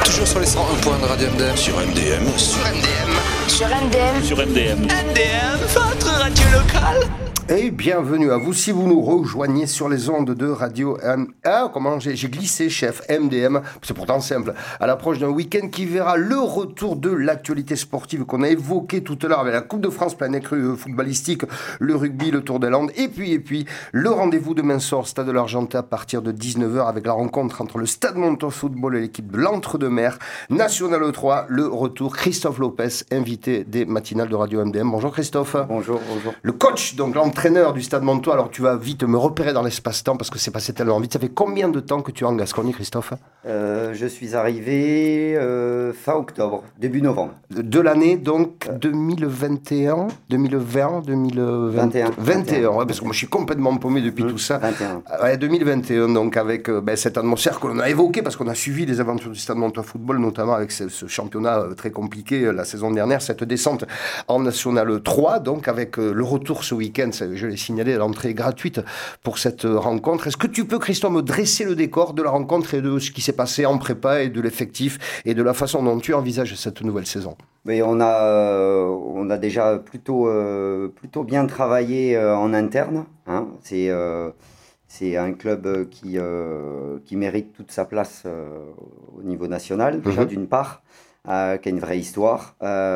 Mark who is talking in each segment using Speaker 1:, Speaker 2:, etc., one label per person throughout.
Speaker 1: Toujours sur les 101 points de Radio MDM.
Speaker 2: Sur MDM.
Speaker 1: Sur MDM.
Speaker 3: Sur MDM.
Speaker 4: Sur MDM.
Speaker 1: MDM, votre radio locale.
Speaker 5: Et bienvenue à vous si vous nous rejoignez sur les ondes de Radio comment j'ai glissé, chef, MDM, c'est pourtant simple, à l'approche d'un week-end qui verra le retour de l'actualité sportive qu'on a évoqué tout à l'heure avec la Coupe de France planète footballistique, le rugby, le Tour des Landes, et puis le rendez-vous demain soir, Stade de l'Argenté à partir de 19h avec la rencontre entre le Stade Montois Football et l'équipe de l'Entre-deux-Mers, National 3, le retour, Christophe Lopez, invité des matinales de Radio MDM. Bonjour Christophe.
Speaker 6: Bonjour.
Speaker 5: Le coach, donc l'entraîneur du Stade Montois, alors tu vas vite me repérer dans l'espace-temps parce que c'est passé tellement vite. Ça fait combien de temps que tu es en Gascogne, Christophe ?
Speaker 6: Je suis arrivé fin octobre, début novembre.
Speaker 5: De l'année donc 2021, 2020, 2021, ouais, parce que moi je suis complètement paumé depuis tout ça.
Speaker 6: 21.
Speaker 5: Ouais, 2021, donc avec cette atmosphère que l'on a évoquée parce qu'on a suivi les aventures du Stade Montois Football, notamment avec ce championnat très compliqué la saison dernière, cette descente en National 3, donc avec le retour ce week-end, je l'ai signalé, l'entrée gratuite pour cette rencontre. Est-ce que tu peux, Christophe, me dresser le décor de la rencontre et de ce qui s'est passé en prépa et de l'effectif et de la façon dont tu envisages cette nouvelle saison ?
Speaker 6: Mais on a déjà plutôt bien travaillé en interne. Hein. C'est un club qui mérite toute sa place au niveau national, déjà d'une part, qui a une vraie histoire.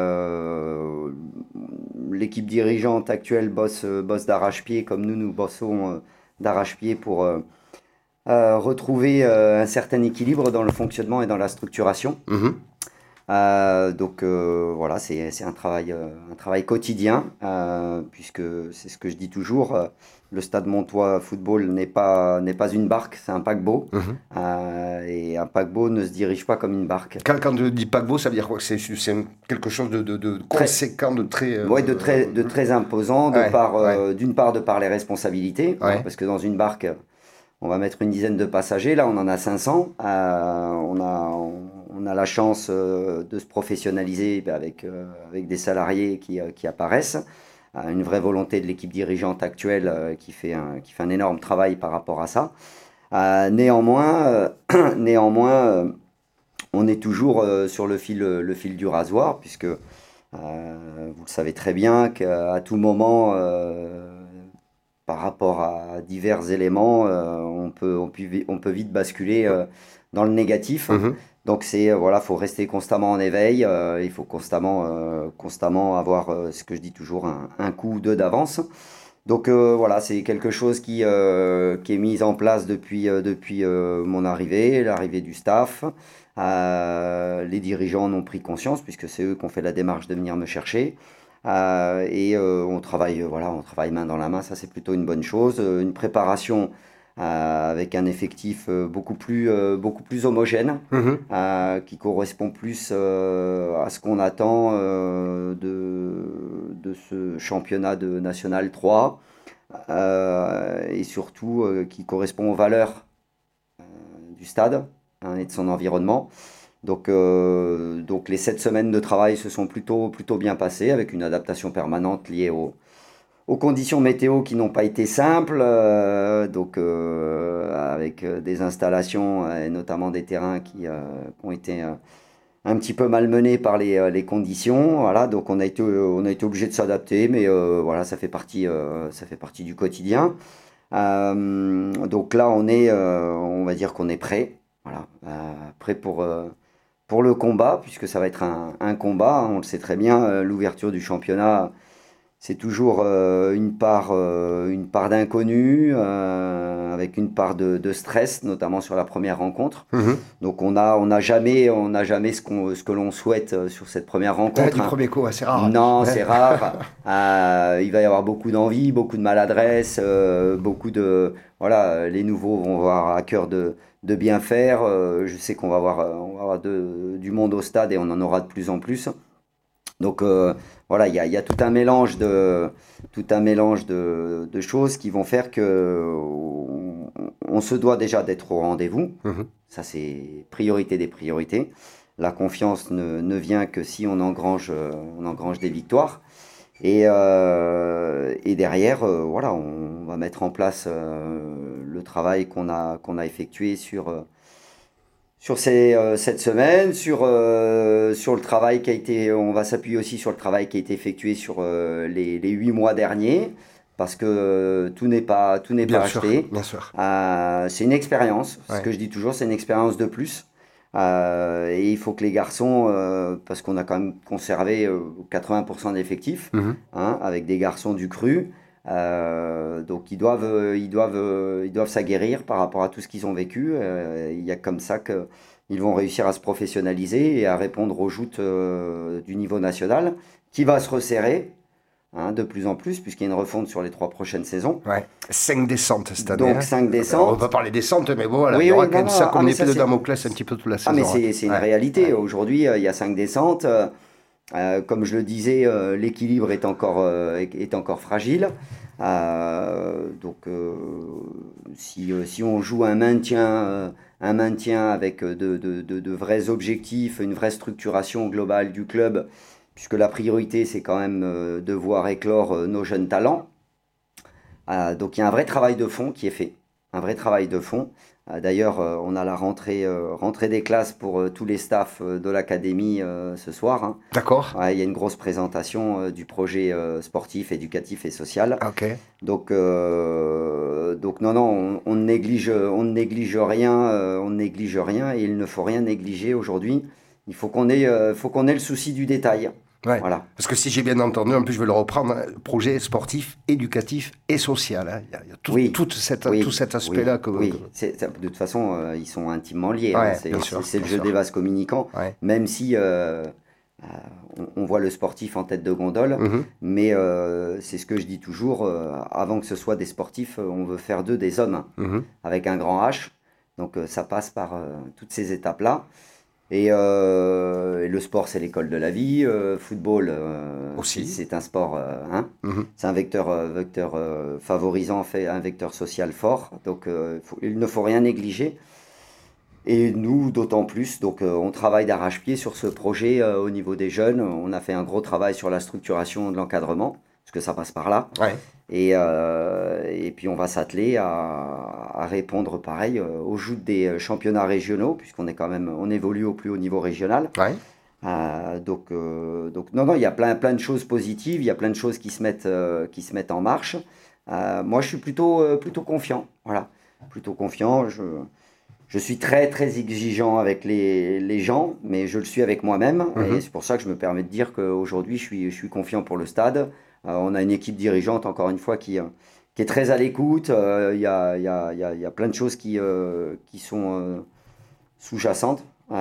Speaker 6: L'équipe dirigeante actuelle bosse d'arrache-pied, comme nous bossons d'arrache-pied pour retrouver un certain équilibre dans le fonctionnement et dans la structuration. Donc voilà, c'est un travail quotidien, puisque c'est ce que je dis toujours, le Stade Montois Football n'est pas une barque, c'est un paquebot, et un paquebot ne se dirige pas comme une barque.
Speaker 5: Quand tu dis paquebot, ça veut dire quoi ? C'est quelque chose de conséquent, de très...
Speaker 6: de très imposant, d'une part de par les responsabilités, parce que dans une barque, on va mettre une dizaine de passagers, là on en a 500, on a la chance de se professionnaliser avec des salariés qui apparaissent, une vraie volonté de l'équipe dirigeante actuelle qui fait un énorme travail par rapport à ça. Néanmoins, on est toujours sur le fil du rasoir, puisque vous le savez très bien qu'à tout moment, par rapport à divers éléments, on peut vite basculer dans le négatif. Donc faut rester constamment en éveil, il faut constamment avoir ce que je dis toujours, un coup ou deux d'avance. Donc voilà, c'est quelque chose qui est mis en place depuis mon arrivée, l'arrivée du staff. Les dirigeants en ont pris conscience puisque c'est eux qui ont fait la démarche de venir me chercher. On travaille main dans la main, ça c'est plutôt une bonne chose. Une préparation avec un effectif beaucoup plus homogène, qui correspond plus à ce qu'on attend de ce championnat de National 3, et surtout qui correspond aux valeurs du stade et de son environnement. Donc les 7 semaines de travail se sont plutôt bien passées, avec une adaptation permanente liée aux conditions météo qui n'ont pas été simples, avec des installations et notamment des terrains qui ont été un petit peu malmenés par les conditions. Voilà, donc on a été obligé de s'adapter, mais voilà, ça fait partie du quotidien. Donc là, on va dire qu'on est prêt, voilà, prêt pour le combat, puisque ça va être un combat. On le sait très bien, l'ouverture du championnat, c'est toujours une part d'inconnu, avec une part de stress, notamment sur la première rencontre. Donc on n'a jamais ce que l'on souhaite sur cette première rencontre.
Speaker 5: Du premier coup, c'est rare.
Speaker 6: Non, c'est rare. Il va y avoir beaucoup d'envie, beaucoup de maladresse, les nouveaux vont avoir à cœur de bien faire. Je sais qu'on va avoir du monde au stade et on en aura de plus en plus. Donc voilà, il y a tout un mélange de choses qui vont faire que on se doit déjà d'être au rendez-vous. Ça, c'est priorité des priorités. La confiance ne vient que si on engrange des victoires. Et derrière, on va mettre en place le travail qu'on a effectué sur cette semaine, sur le travail qui a été, on va s'appuyer aussi sur le travail qui a été effectué sur les 8 mois derniers, parce que tout n'est pas
Speaker 5: Bien sûr,
Speaker 6: acheté.
Speaker 5: bien sûr.
Speaker 6: C'est une expérience,
Speaker 5: Ouais.
Speaker 6: ce que je dis toujours, c'est une expérience de plus. Et il faut que les garçons, parce qu'on a quand même conservé 80% d'effectifs,
Speaker 5: Mhm.
Speaker 6: hein, avec des garçons du cru, donc ils doivent s'aguerrir par rapport à tout ce qu'ils ont vécu. Il y a comme ça qu'ils vont réussir à se professionnaliser et à répondre aux joutes du niveau national, qui va se resserrer, hein, de plus en plus, puisqu'il y a une refonte sur les 3 prochaines saisons.
Speaker 5: Ouais. 5 descentes cette année.
Speaker 6: Donc
Speaker 5: hein.
Speaker 6: 5
Speaker 5: Alors, on
Speaker 6: descentes.
Speaker 5: va parler descentes, mais bon, voilà,
Speaker 6: Oui,
Speaker 5: il y aura
Speaker 6: oui,
Speaker 5: quand même
Speaker 6: non,
Speaker 5: ça
Speaker 6: non,
Speaker 5: comme
Speaker 6: mais
Speaker 5: l'épée
Speaker 6: ça,
Speaker 5: de
Speaker 6: c'est-
Speaker 5: Damoclès un petit peu toute la
Speaker 6: Ah,
Speaker 5: saison.
Speaker 6: mais
Speaker 5: hein.
Speaker 6: c'est une
Speaker 5: Ouais.
Speaker 6: réalité.
Speaker 5: Ouais.
Speaker 6: Aujourd'hui, il y a 5 descentes. Comme je le disais, l'équilibre est encore fragile. Si on joue un maintien avec de vrais objectifs, une vraie structuration globale du club, puisque la priorité, c'est quand même de voir éclore nos jeunes talents. Donc il y a un vrai travail de fond qui est fait. Un vrai travail de fond. D'ailleurs, on a la rentrée des classes pour tous les staffs de l'académie ce soir, hein.
Speaker 5: D'accord.
Speaker 6: Ouais, il y a une grosse présentation du projet sportif, éducatif et social.
Speaker 5: Ok.
Speaker 6: Donc non, on ne néglige rien et il ne faut rien négliger aujourd'hui. Il faut qu'on ait le souci du détail.
Speaker 5: Ouais.
Speaker 6: Voilà.
Speaker 5: Parce que si j'ai bien entendu, en plus je vais le reprendre, hein, projet sportif, éducatif et social. Hein. Il y a tout,
Speaker 6: Oui.
Speaker 5: tout cet aspect-là.
Speaker 6: Oui. De toute façon, ils sont intimement liés, hein.
Speaker 5: Ouais,
Speaker 6: C'est
Speaker 5: bien sûr,
Speaker 6: c'est le
Speaker 5: bien
Speaker 6: jeu
Speaker 5: sûr.
Speaker 6: des vases communicants,
Speaker 5: Ouais.
Speaker 6: même si on voit le sportif en tête de gondole,
Speaker 5: Mhm.
Speaker 6: mais c'est ce que je dis toujours, avant que ce soit des sportifs, on veut faire d'eux des hommes,
Speaker 5: Mhm.
Speaker 6: avec un grand H. Donc ça passe par toutes ces étapes-là. Et le sport, c'est l'école de la vie. Football,
Speaker 5: Aussi.
Speaker 6: c'est un sport, hein.
Speaker 5: Mhm.
Speaker 6: C'est un vecteur favorisant, un vecteur social fort. Donc il ne faut rien négliger. Et nous, d'autant plus. Donc on travaille d'arrache-pied sur ce projet au niveau des jeunes. On a fait un gros travail sur la structuration de l'encadrement, parce que ça passe par là.
Speaker 5: Ouais.
Speaker 6: Et puis on va s'atteler à répondre pareil aux joutes des championnats régionaux, puisqu'on est quand même, on évolue au plus haut niveau régional.
Speaker 5: Ouais.
Speaker 6: Donc non, il y a plein de choses positives, il y a plein de choses qui se mettent en marche. Moi, je suis plutôt confiant. Voilà, plutôt confiant. Je suis très très exigeant avec les gens, mais je le suis avec moi-même.
Speaker 5: Mhm.
Speaker 6: Et c'est pour ça que je me permets de dire qu'aujourd'hui, je suis confiant pour le stade. On a une équipe dirigeante, encore une fois, qui est très à l'écoute. Il y a plein de choses qui sont sous-jacentes.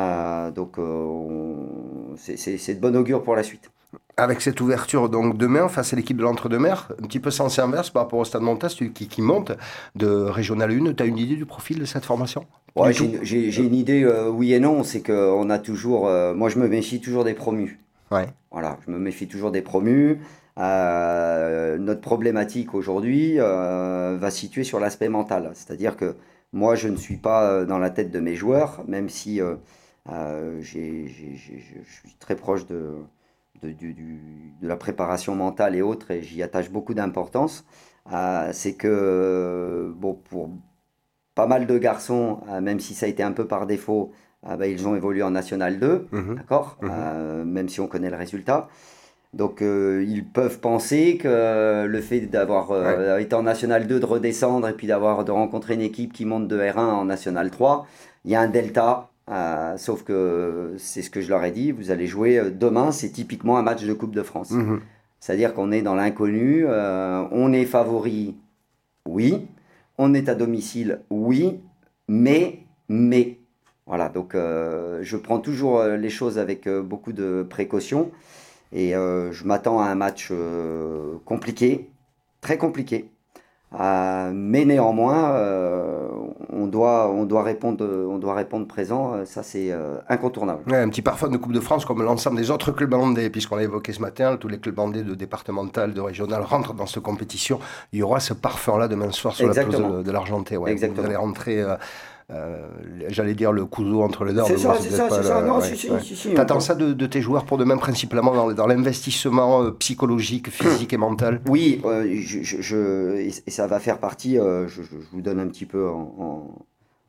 Speaker 6: C'est de bon augure pour la suite.
Speaker 5: Avec cette ouverture donc demain face à l'équipe de l'Entre-deux-Mers, un petit peu sens inverse par rapport au Stade Montas qui monte de Régional 1, tu as une idée du profil de cette formation?
Speaker 6: Ouais,
Speaker 5: Du tout.
Speaker 6: j'ai une idée, oui et non. C'est qu'on a toujours. Moi, je me méfie toujours des promus.
Speaker 5: Ouais.
Speaker 6: Voilà, je me méfie toujours des promus. Notre problématique aujourd'hui va se situer sur l'aspect mental. C'est-à-dire que moi, je ne suis pas dans la tête de mes joueurs, même si je suis très proche de la préparation mentale et autres, et j'y attache beaucoup d'importance. C'est que, bon, pour pas mal de garçons, même si ça a été un peu par défaut, ils ont évolué en National 2,
Speaker 5: Mhm.
Speaker 6: d'accord. Même si on connaît le résultat. Donc ils peuvent penser que le fait d'avoir été en National 2, de redescendre et puis de rencontrer une équipe qui monte de R1 en National 3, il y a un delta. Sauf que c'est ce que je leur ai dit, vous allez jouer demain, c'est typiquement un match de Coupe de France.
Speaker 5: Mhm.
Speaker 6: C'est-à-dire qu'on est dans l'inconnu, on est favori, oui, on est à domicile, oui, mais. Voilà, donc je prends toujours les choses avec beaucoup de précaution. Et je m'attends à un match compliqué, très compliqué. Mais néanmoins, on doit répondre présent. Ça, c'est incontournable.
Speaker 5: Ouais, un petit parfum de Coupe de France comme l'ensemble des autres clubs bandés, puisqu'on l'a évoqué ce matin, tous les clubs bandés de départemental, de régional rentrent dans cette compétition. Il y aura ce parfum-là demain soir sur la
Speaker 6: Exactement.
Speaker 5: pelouse de l'Argentais. Ouais.
Speaker 6: Exactement.
Speaker 5: Vous allez rentrer, j'allais dire, le couteau entre les dents.
Speaker 6: C'est
Speaker 5: mais
Speaker 6: ça,
Speaker 5: bon,
Speaker 6: c'est
Speaker 5: peut-être
Speaker 6: ça,
Speaker 5: pas
Speaker 6: c'est ça.
Speaker 5: le-
Speaker 6: Non,
Speaker 5: ouais,
Speaker 6: si,
Speaker 5: ouais.
Speaker 6: si.
Speaker 5: T'attends ça de tes joueurs pour demain, principalement dans l'investissement psychologique, physique et mental?
Speaker 6: Oui, et ça va faire partie, je vous donne un petit peu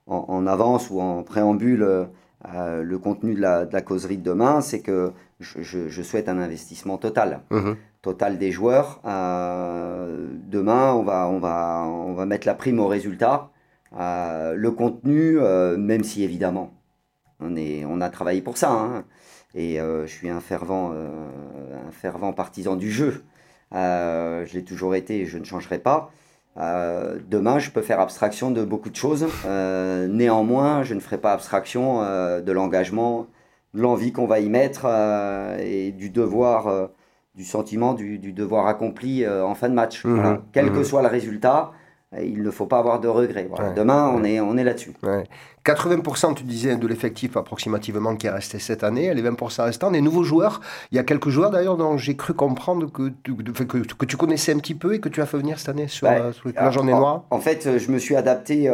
Speaker 6: en avance ou en préambule le contenu de la causerie de demain, c'est que je souhaite un investissement total. Total des joueurs. Demain, on va mettre la prime au résultat. Le contenu, même si évidemment, on a travaillé pour ça. Hein, et je suis un fervent partisan du jeu. Je l'ai toujours été et je ne changerai pas. Demain, je peux faire abstraction de beaucoup de choses. Néanmoins, je ne ferai pas abstraction de l'engagement, de l'envie qu'on va y mettre et du devoir, du sentiment du devoir accompli en fin de match. Voilà. Quel que soit le résultat, il ne faut pas avoir de regrets. Voilà. Demain, on est là-dessus.
Speaker 5: 80%, tu disais, de l'effectif approximativement qui est resté cette année, les 20% restants, des nouveaux joueurs. Il y a quelques joueurs d'ailleurs dont j'ai cru comprendre que tu connaissais un petit peu et que tu as fait venir cette année sur la journée noire.
Speaker 6: En fait, je me suis adapté.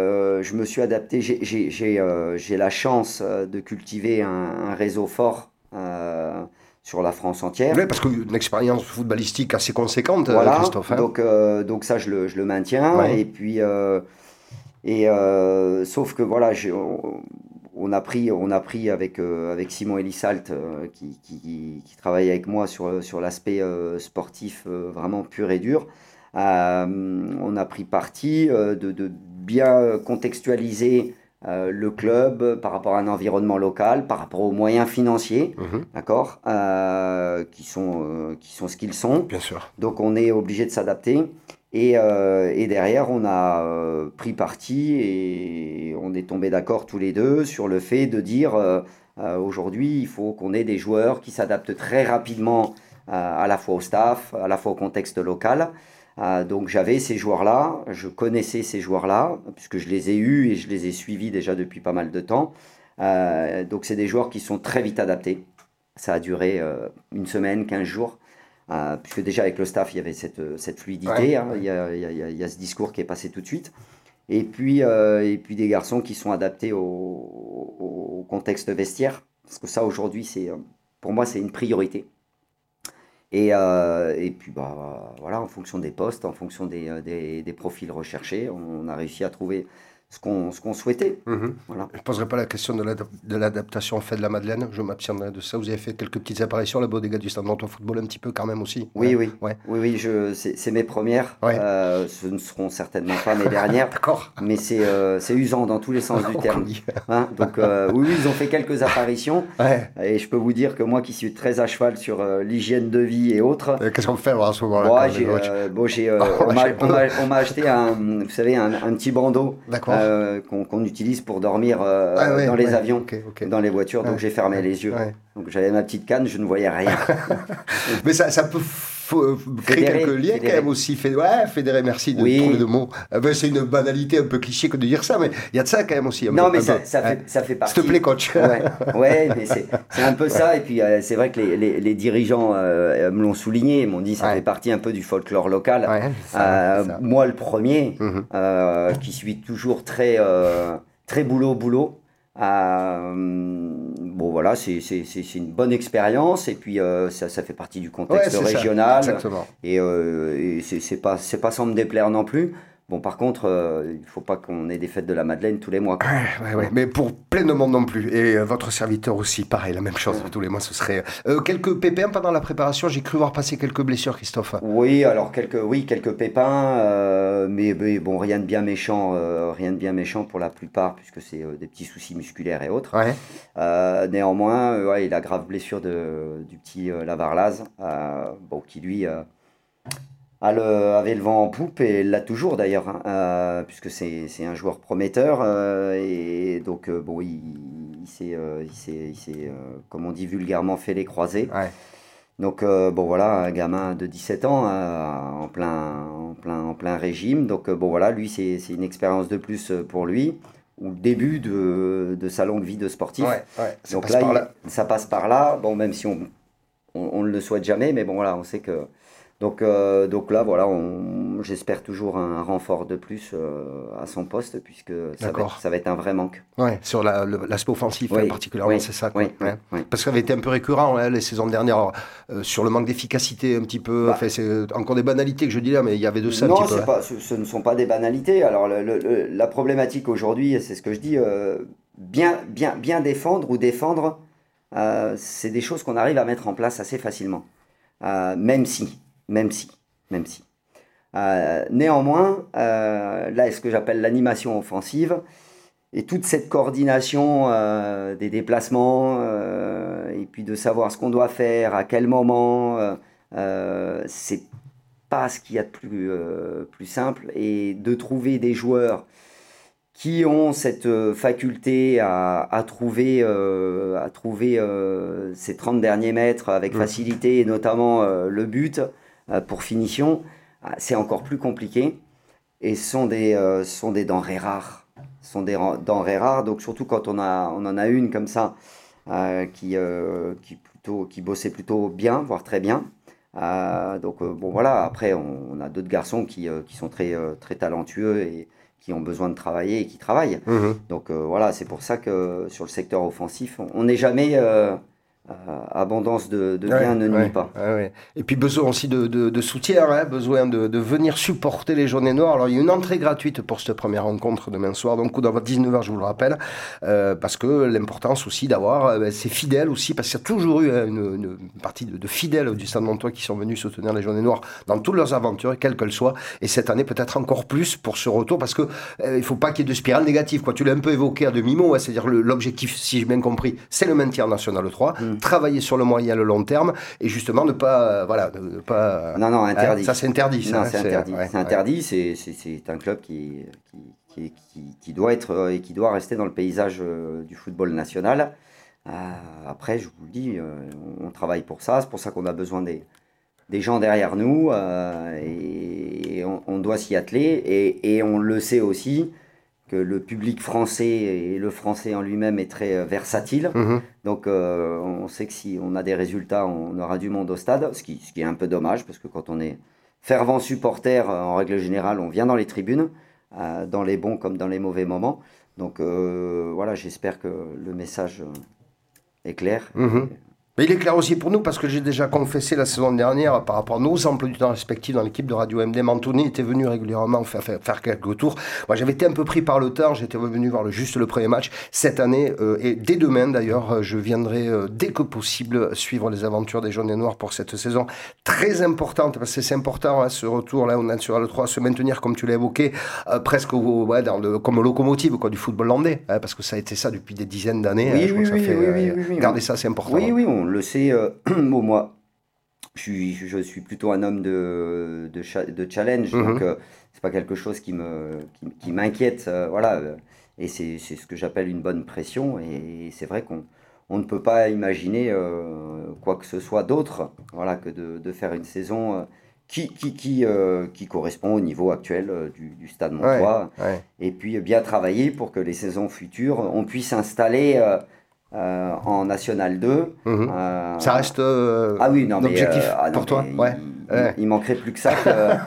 Speaker 6: J'ai la chance de cultiver un réseau fort sur la France entière.
Speaker 5: Oui, parce qu'une expérience footballistique assez conséquente,
Speaker 6: voilà,
Speaker 5: Christophe. Hein.
Speaker 6: Donc ça, je le maintiens. Ouais. Et puis, sauf que voilà, on a pris avec Simon Elisalt qui travaille avec moi sur l'aspect sportif vraiment pur et dur. On a pris parti de bien contextualiser le club par rapport à un environnement local, par rapport aux moyens financiers, d'accord, qui sont ce qu'ils sont.
Speaker 5: Bien sûr.
Speaker 6: Donc on est obligé de s'adapter. Et derrière, on a pris parti et on est tombé d'accord tous les deux sur le fait de dire aujourd'hui, il faut qu'on ait des joueurs qui s'adaptent très rapidement à la fois au staff, à la fois au contexte local. Donc j'avais ces joueurs-là, je connaissais ces joueurs-là, puisque je les ai eus et je les ai suivis déjà depuis pas mal de temps. Donc c'est des joueurs qui sont très vite adaptés. Ça a duré une semaine, 15 jours. Puisque déjà avec le staff il y avait cette fluidité, ouais, hein, il y a ce discours qui est passé tout de suite, et puis des garçons qui sont adaptés au contexte vestiaire, parce que ça aujourd'hui pour moi c'est une priorité, et puis voilà, en fonction des postes, en fonction des profils recherchés, on a réussi à trouver ce qu'on souhaitait. Voilà.
Speaker 5: Je ne poserai pas la question de l'adaptation fait de la Madeleine, je m'abstiendrai de ça. Vous avez fait quelques petites apparitions là-bas des gars du Stade Nantes Football un petit peu quand même aussi.
Speaker 6: Oui,
Speaker 5: ouais.
Speaker 6: Oui. Ouais. Oui, c'est mes premières. Ouais. Ce ne seront certainement pas mes dernières.
Speaker 5: D'accord.
Speaker 6: Mais c'est usant dans tous les sens du terme. Hein, donc oui, ils ont fait quelques apparitions. Ouais. Et je peux vous dire que moi qui suis très à cheval sur l'hygiène de vie et autres.
Speaker 5: Qu'est-ce qu'on fait à ce moment-là?
Speaker 6: On m'a acheté un petit bandeau. D'accord. Qu'on utilise pour dormir dans les avions, dans les voitures, donc j'ai fermé les yeux. Ouais. Donc j'avais ma petite canne, je ne voyais rien.
Speaker 5: Mais ça peut créer quelques liens quand même aussi. Fédérer, merci de trouver le mot. C'est une banalité un peu cliché que de dire ça, mais il y a de ça quand même aussi.
Speaker 6: Non, mais ça fait partie.
Speaker 5: S'il te plaît, coach.
Speaker 6: Ouais, mais c'est un peu ça. Et puis c'est vrai que les dirigeants me l'ont souligné, ils m'ont dit ça fait partie un peu du folklore local. Ouais, ça. Moi, le premier, qui suis toujours très boulot. Bon voilà, c'est une bonne expérience et puis ça fait partie du contexte régional.
Speaker 5: Exactement.
Speaker 6: Et c'est pas sans me déplaire non plus. Bon, par contre, il ne faut pas qu'on ait des fêtes de la Madeleine tous les mois.
Speaker 5: Ouais. Mais pour plein de monde non plus. Et votre serviteur aussi, pareil, la même chose tous les mois, ce serait... quelques pépins pendant la préparation, j'ai cru voir passer quelques blessures, Christophe.
Speaker 6: Oui, alors quelques pépins, mais bon, rien de bien méchant pour la plupart, puisque c'est des petits soucis musculaires et autres. Ouais. Néanmoins, la grave blessure du petit Lavarlaz, qui lui... avait le vent en poupe et l'a toujours d'ailleurs, puisque c'est un joueur prometteur et donc il s'est comme on dit vulgairement fait les croisés. Ouais. Donc voilà, un gamin de 17 ans en plein régime. Donc lui c'est une expérience de plus pour lui, ou le début de sa longue vie de sportif.
Speaker 5: Ouais,
Speaker 6: donc là ça passe par là. Bon, même si on ne le souhaite jamais, mais bon voilà, on sait que Donc là, voilà, j'espère toujours un renfort de plus à son poste, puisque ça va être un vrai manque.
Speaker 5: Ouais, sur l'aspect offensif,
Speaker 6: Oui,
Speaker 5: particulièrement,
Speaker 6: oui,
Speaker 5: c'est ça, quoi.
Speaker 6: oui, oui.
Speaker 5: Parce que ça avait été un peu récurrent les saisons dernières, sur le manque d'efficacité un petit peu. Enfin, c'est encore des banalités que je dis là, mais il y avait de ça un
Speaker 6: Non,
Speaker 5: petit peu.
Speaker 6: ce ne sont pas des banalités. Alors, la problématique aujourd'hui, c'est ce que je dis, bien défendre ou défendre, c'est des choses qu'on arrive à mettre en place assez facilement. Même si. Néanmoins, là, ce que j'appelle l'animation offensive, et toute cette coordination des déplacements, et puis de savoir ce qu'on doit faire, à quel moment, c'est pas ce qu'il y a de plus simple, et de trouver des joueurs qui ont cette faculté à trouver ces 30 derniers mètres avec facilité, et notamment le but pour finition, c'est encore plus compliqué, et sont des denrées rares. Denrées rares, donc surtout quand on en a une comme ça qui bossait plutôt bien, voire très bien. Bon voilà, après on a d'autres garçons qui sont très talentueux et qui ont besoin de travailler et qui travaillent. Donc voilà, c'est pour ça que sur le secteur offensif, on n'est jamais abondance de bien ne nuit pas.
Speaker 5: Ouais. Et puis besoin aussi de soutien, besoin de venir supporter les jaunes et noirs. Alors il y a une entrée gratuite pour cette première rencontre demain soir, donc coup d'envoi 19h, je vous le rappelle, parce que l'importance aussi d'avoir ces fidèles aussi, parce qu'il y a toujours eu une partie de fidèles du Stade Montois qui sont venus soutenir les jaunes et noirs dans toutes leurs aventures, quelles qu'elles soient, et cette année peut-être encore plus pour ce retour, parce que il faut pas qu'il y ait de spirale négative, quoi. Tu l'as un peu évoqué à demi-mot, c'est-à-dire l'objectif, si j'ai bien compris, c'est le maintien en National 3. Travailler sur le moyen et le long terme, et justement ne pas
Speaker 6: non, interdit.
Speaker 5: Ça c'est interdit.
Speaker 6: Non, c'est interdit. C'est interdit. C'est un club qui doit être et qui doit rester dans le paysage du football national. Après, je vous le dis, on travaille pour ça. C'est pour ça qu'on a besoin des gens derrière nous, et on doit s'y atteler, et on le sait aussi que le public français et le français en lui-même est très versatile. Donc on sait que si on a des résultats, on aura du monde au stade, ce qui est un peu dommage, parce que quand on est fervent supporter, en règle générale, on vient dans les tribunes, dans les bons comme dans les mauvais moments. Donc voilà, j'espère que le message est clair.
Speaker 5: Mais il est clair aussi pour nous, parce que j'ai déjà confessé la saison dernière, par rapport à nos emplois du temps respectifs dans l'équipe de Radio MDM, Anthony était venu régulièrement faire quelques tours. Moi, j'avais été un peu pris par le temps, j'étais revenu voir juste le premier match. Cette année, et dès demain d'ailleurs, je viendrai dès que possible suivre les aventures des jaunes et noirs pour cette saison très importante, parce que c'est important, ce retour là, on a sur le 3, se maintenir, comme tu l'as évoqué, presque comme locomotive du football landais, parce que ça a été ça depuis des dizaines d'années. Garder ça, c'est important.
Speaker 6: Oui, on le sait. Moi, je suis plutôt un homme de challenge, donc c'est pas quelque chose qui m'inquiète, voilà. Et c'est ce que j'appelle une bonne pression, et c'est vrai qu'on ne peut pas imaginer quoi que ce soit d'autre, voilà, que de faire une saison qui correspond au niveau actuel du Stade Montois, et puis bien travailler pour que les saisons futures, on puisse installer en National 2.
Speaker 5: Ça reste objectif pour toi.
Speaker 6: Il manquerait plus que ça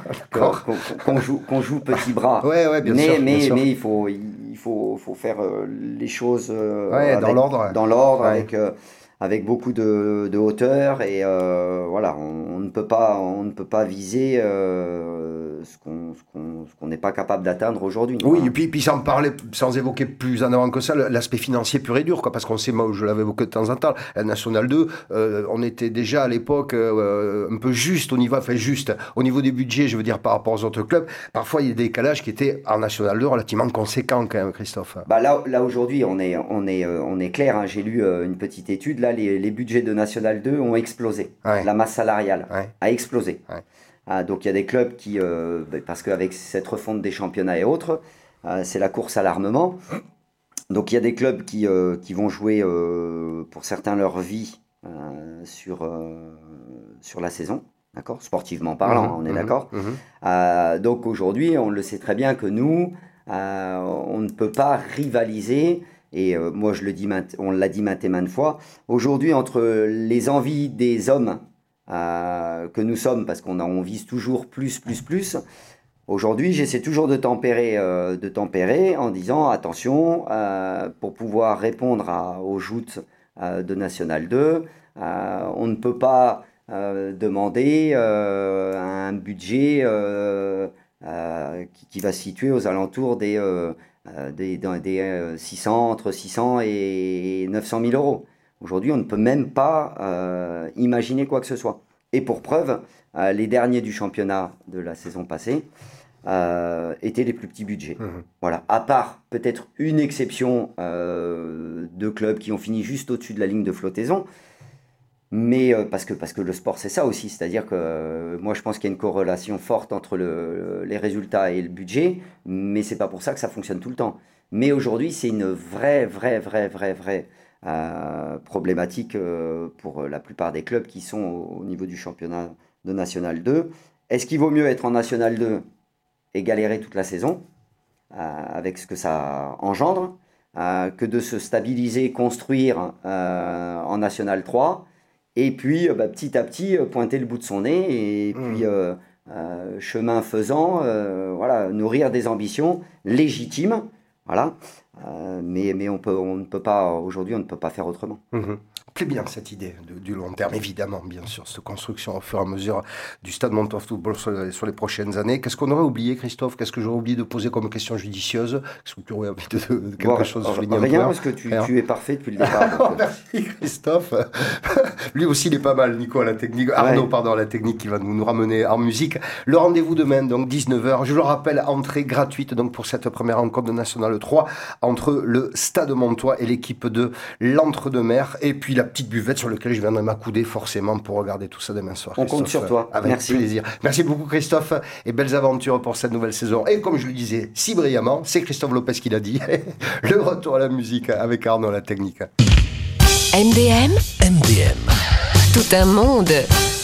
Speaker 6: qu'on joue petit bras.
Speaker 5: Bien sûr.
Speaker 6: Mais il faut faire les choses
Speaker 5: dans l'ordre,
Speaker 6: avec beaucoup de hauteur, et voilà, on ne peut pas viser ce qu'on n'est pas capable d'atteindre aujourd'hui.
Speaker 5: Oui, et puis sans évoquer plus en avant que ça, l'aspect financier pur et dur, parce qu'on sait, moi je l'avais évoqué de temps en temps, la National 2, on était déjà à l'époque un peu juste au niveau des budgets, je veux dire, par rapport aux autres clubs. Parfois il y a des décalages qui étaient en National 2 relativement conséquents quand même, Christophe.
Speaker 6: Là aujourd'hui on est clair, hein. J'ai lu une petite étude, là les budgets de National 2 ont explosé. La masse salariale a explosé. Donc il y a des clubs qui, parce qu'avec cette refonte des championnats et autres, c'est la course à l'armement. Donc il y a des clubs qui vont jouer, pour certains, leur vie sur la saison, d'accord, sportivement parlant, on est d'accord. Donc aujourd'hui, on le sait très bien que nous, on ne peut pas rivaliser. Et moi, on l'a dit maintes et maintes fois, aujourd'hui, entre les envies des hommes que nous sommes, parce on vise toujours plus. Aujourd'hui, j'essaie toujours de tempérer en disant attention, pour pouvoir répondre aux joutes de National 2, on ne peut pas demander un budget qui va se situer aux alentours des 600, entre 600 et 900 000 euros. Aujourd'hui, on ne peut même pas imaginer quoi que ce soit. Et pour preuve, les derniers du championnat de la saison passée étaient les plus petits budgets. Voilà. À part peut-être une exception de clubs qui ont fini juste au-dessus de la ligne de flottaison. Mais parce que le sport, c'est ça aussi. C'est-à-dire que moi, je pense qu'il y a une corrélation forte entre les résultats et le budget, mais c'est pas pour ça que ça fonctionne tout le temps. Mais aujourd'hui, c'est une vraie problématique pour la plupart des clubs qui sont au niveau du championnat de National 2. Est-ce qu'il vaut mieux être en National 2 et galérer toute la saison avec ce que ça engendre que de se stabiliser, construire en National 3 et puis petit à petit pointer le bout de son nez et puis chemin faisant nourrir des ambitions légitimes, voilà. Mais on ne peut pas, aujourd'hui, on ne peut pas faire autrement.
Speaker 5: Plaît bien cette idée du long terme, évidemment, bien sûr, cette construction au fur et à mesure du Stade Montois Football sur les prochaines années. Qu'est-ce qu'on aurait oublié, Christophe? Qu'est-ce que j'aurais oublié de poser comme question judicieuse? Est-ce que tu aurais envie de quelque chose de souligner?
Speaker 6: Rien, parce que tu es parfait depuis le départ.
Speaker 5: Merci, Christophe. Lui aussi, il est pas mal, Nico, à la technique. Arnaud, pardon, à la technique qui va nous ramener en musique. Le rendez-vous demain, donc 19h. Je le rappelle, entrée gratuite donc pour cette première rencontre de National 3 entre le Stade Montois et l'équipe de l'Entre-deux-Mers. Et puis la petite buvette sur laquelle je viendrai m'accouder forcément pour regarder tout ça demain soir.
Speaker 6: On compte sur toi.
Speaker 5: Avec plaisir. Merci beaucoup, Christophe, et belles aventures pour cette nouvelle saison. Et comme je le disais si brillamment, c'est Christophe Lopez qui l'a dit, le retour à la musique avec Arnaud à la technique.
Speaker 2: MDM, tout un monde.